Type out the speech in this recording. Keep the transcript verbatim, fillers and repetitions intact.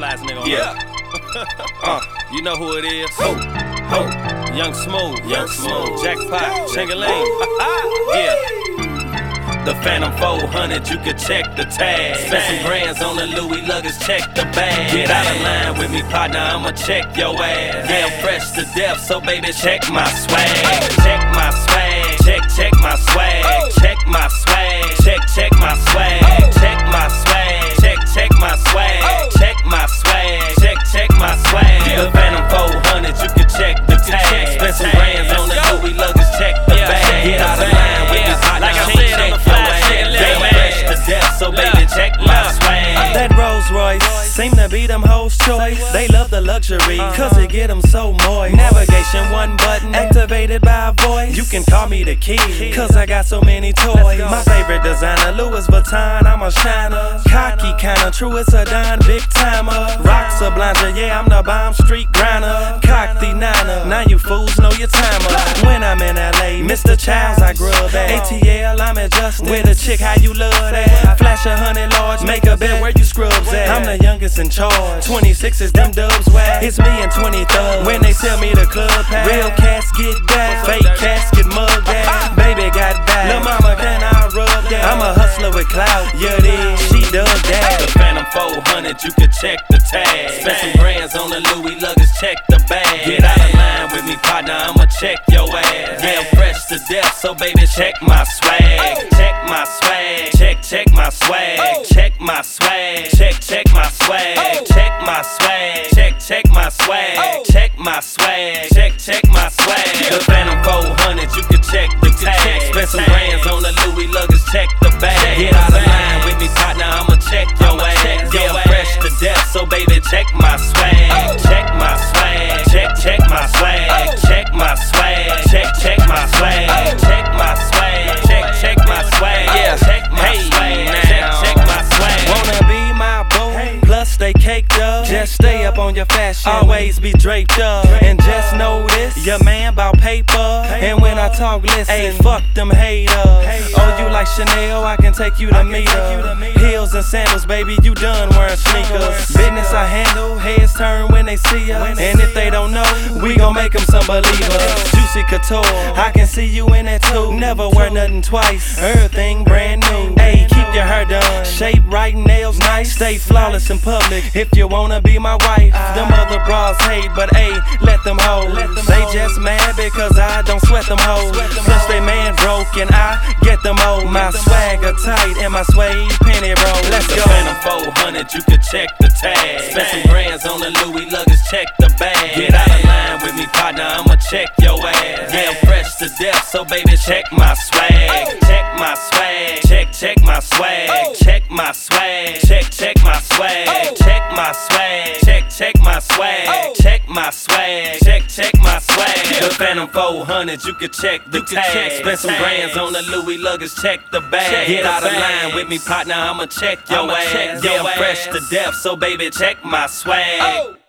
flyest nigga on Yeah. earth. uh, You know who it is? ho, ho, Young Smooth, Young Smooth, Jackpot, Chingaling. yeah. The Phantom four hundred, you can check the tag. Spend some grands on the Louis luggage, check the bag. Get out of line with me, partner, I'ma check your ass. Yeah, I'm fresh to death, so baby, check my swag. Check my swag, check, check my swag. Check my swag, check, check my swag. Check my swag, check, check my swag. Check my swag, check, check my swag. The Phantom four hundred, you can check the tag. Spend some grands on the Louis luggage, check the bag. Get out of line with me, partner, Like I I'ma said, check I'm your the fly ass. shit, Yeah, man. fresh to death, so baby, check my swag. That Rolls Royce seem to be them hoes' choice. They love the luxury, cause it get them so moist. Navigation one button, activated by a voice. You can call me the kid, cause I got so many toys. My favorite designer, Louis Vuitton, I'm a shiner. Cocky kinda, true, it's a dime, big timer. Rocks a blinder, yeah, I'm the bomb street grinder. Cock the niner, now you fools know your timer. When I'm in L A, Mister Childs, I grub at. A T L, I'm adjusted. With a chick, how you love that? Flash a hundred large, make a bet where you scrubs at. I'm the youngest in charge. twenty-six is them dubs whack. It's me and twenty thugs. When they tell me the club pass. Real cats get back, fake cats get mugged at. Baby got back. Lil' mama, can I rub that? I'm a hustler with clout. Yeah, it is. She dug that. The Phantom four hundred, you can check the tag. Spend some grands on the Louis luggage, check the bag. Get out of line with me, partner, I'ma check your ass. Yeah, I'm fresh to death, so baby, check my swag. Check my swag, check, check my swag. Check my swag, check, check my swag. Check my swag, check, check my swag. Check my swag, check, check my swag. The Phantom four hundred, you can check the tag. Spend some grands on the Louis luggage, check the bag. Get out of line with me, partner, I'ma check your ass. Yeah, I'm fresh to death, so baby, check my swag. Check my swag, check, check my swag. Check my swag, check, check my swag. Check my swag, check, check my swag. Yeah, check my swag, check, check my swag. Wanna be my boo? Plus stay caked up. Just stay up on your fashion. Always be draped up. And just know this, your man bout paper. And when I talk, listen, hey, fuck them haters. Oh, you like Chanel? I can take you to meet her. Heels and sandals, baby, you done wearing sneakers. Business I handle, heads turn when they see us. And if they don't know, we gon' make them some believers. Juicy Couture, I can see you in that too. Never wear nothing twice, everything brand new. Hey, keep your hair done, shape right, nails nice. Stay flawless in public if you wanna be my wife. Them other bras hate, but hey, let them hold. They just mad because I don't sweat them hoes. Plus they man broke and I get them old. My swagger tight and my suede penny roll. Let's go. The Phantom four hundred, you can check the tag. Spend some grands on the Louis luggage, check the bag. Get out of line with me, partner, I'ma check your ass. Yeah, I'm fresh to death, so baby, check my swag. Check my swag, check, check my swag. Check my swag, check, check my swag. Check my swag, check, check my swag. Check my swag, check, check my swag. The Phantom four hundred, you can check the tag. Spend some grands on the Louis luggage, check the bag. Get out of line with me, partner, I'ma check your ass. Yeah, I'm fresh to death, so baby, check my swag.